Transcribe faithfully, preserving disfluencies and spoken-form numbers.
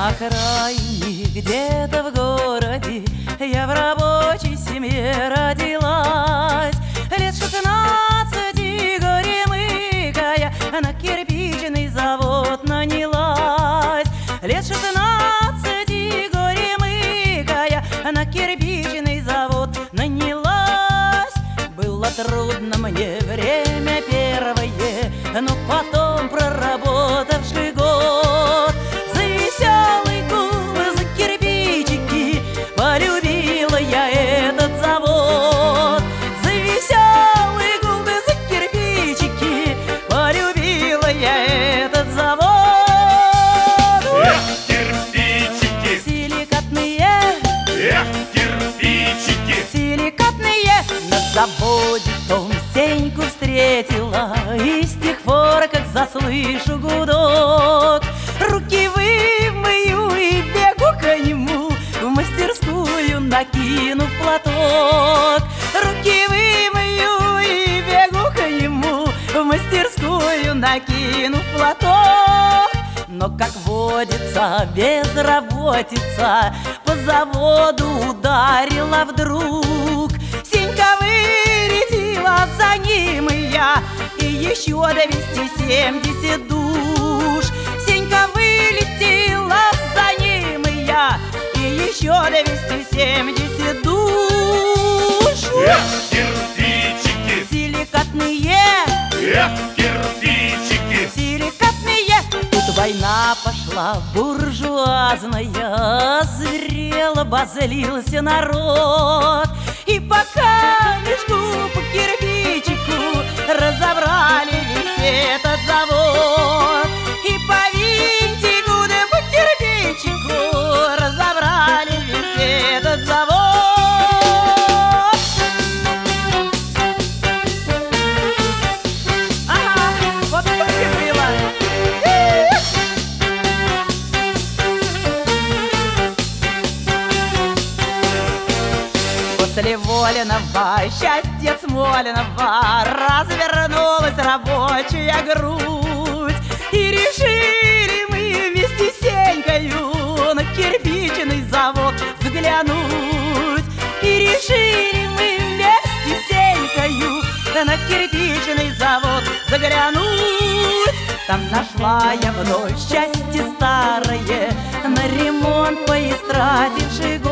На окраине, где-то в городе, я в рабочей семье родилась. Лет шестнадцати горемыкая на кирпичный завод нанялась. Лет шестнадцати горемыкая на кирпичный завод нанялась. Было трудно мне время первое, но потом, проработавший год, за веселый гул, за кирпичики полюбила я этот завод. За веселый гул, за кирпичики полюбила я этот завод. Эх, кирпичики! Силикатные, Эх, кирпичики! силикатные. На заводе том Сеньку встретила, и с тех пор, как заслышу гудок, руки вымою и бегу к нему в мастерскую, накинув платок. Руки вымою и бегу к нему в мастерскую, накинув платок. Но, как водится, безработица по заводу ударила вдруг. Сенька вырядила за ним и я, и еще двести семьдесят душ. Сенька вылетела за ним и я, и еще двести семьдесят душ. Эх, кирпичики! Силикатные, Эх, кирпичики! силикатные. Тут война пошла буржуазная, зрело обозлился народ. И пока мешку по кирпичику разобрали весь этот завод, и по винтику да по кирпичику разобрали весь этот завод. Ага, вот так и было. После Волиного, счастья Смоленого, развернулась рабочая грудь. И решили мы вместе с Сенькою на кирпичный завод взглянуть. И решили мы вместе с Сенькою на кирпичный завод заглянуть. Там нашла я вновь счастье старое, на ремонт поистративший год.